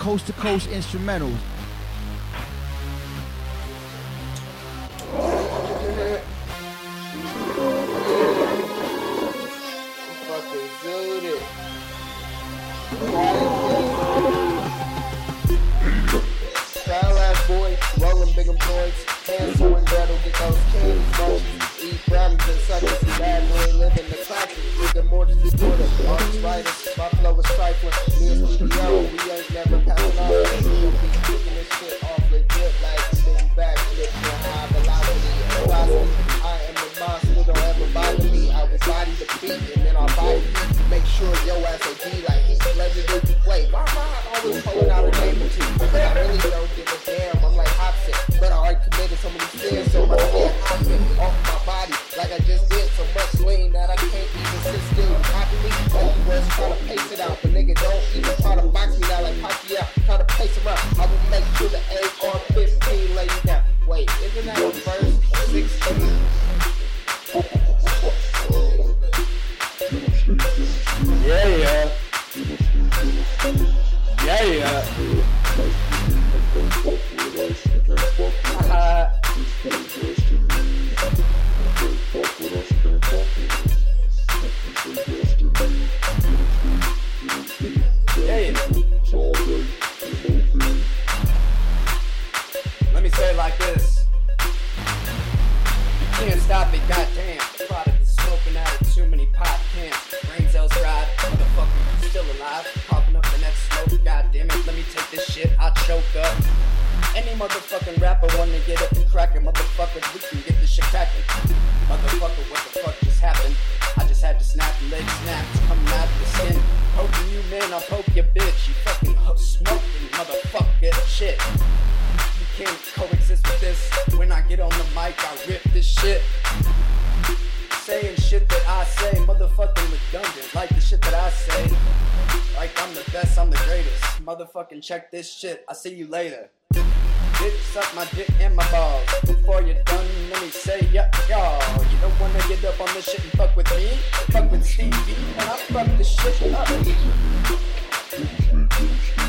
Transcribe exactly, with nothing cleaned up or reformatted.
coast to coast instrumentals. Boys, rolling big employees, hands so in battle, get those candies, munchies, eat brownies and suckers, and bad boy living the classic, with the more to support us, artists, writers, my flow is trifling, me and Studio, we ain't never passing off, we'll be kicking this shit off legit, like spinning backflips and high velocity, and velocity, I am the monster, don't ever bother me, I will body the beat, and then I'll body you, make sure your ass will be like he's legendary, wait, why am I always pulling out a name or two, because I really don't give a damn. I'm like Hobson, but I already committed so many sins, so my skin hopping off my body like I just did so much swing that I can't even sit still. Copy me, like you was trying to pace it out, but nigga don't even try to box me now like Pacquiao, try to pace him out. I will make sure the A R fifteen lay you down. Wait, isn't that the verse sixteen? Yeah, yeah. Yeah, yeah. Uh, yeah. Let me say it like this. You can't stop me, goddamn. The product is smoking out of too many pot cans. Brain cells fried, motherfucker, you still alive. Popping up the next smoke, goddamn it. Let me take this shit, I'll choke up. Any motherfucking rapper wanna get up and crackin', motherfuckers, we can get this shit crackin'. Motherfucker, what the fuck just happened? I just had to snap the leg snaps coming out of the skin. Poking you, man, I'll poke your bitch. You fucking ho- smoking motherfucker shit. You can't coexist with this. When I get on the mic, I rip this shit. Saying shit that I say, motherfucking redundant. Like the shit that I say. Like I'm the best, I'm the greatest. Motherfucking check this shit. I see you later. Bitch, suck my dick and my balls. Before you're done, let me say, yeah, y'all. You don't wanna get up on this shit and fuck with me? Fuck with Stevie, and I fuck this shit up.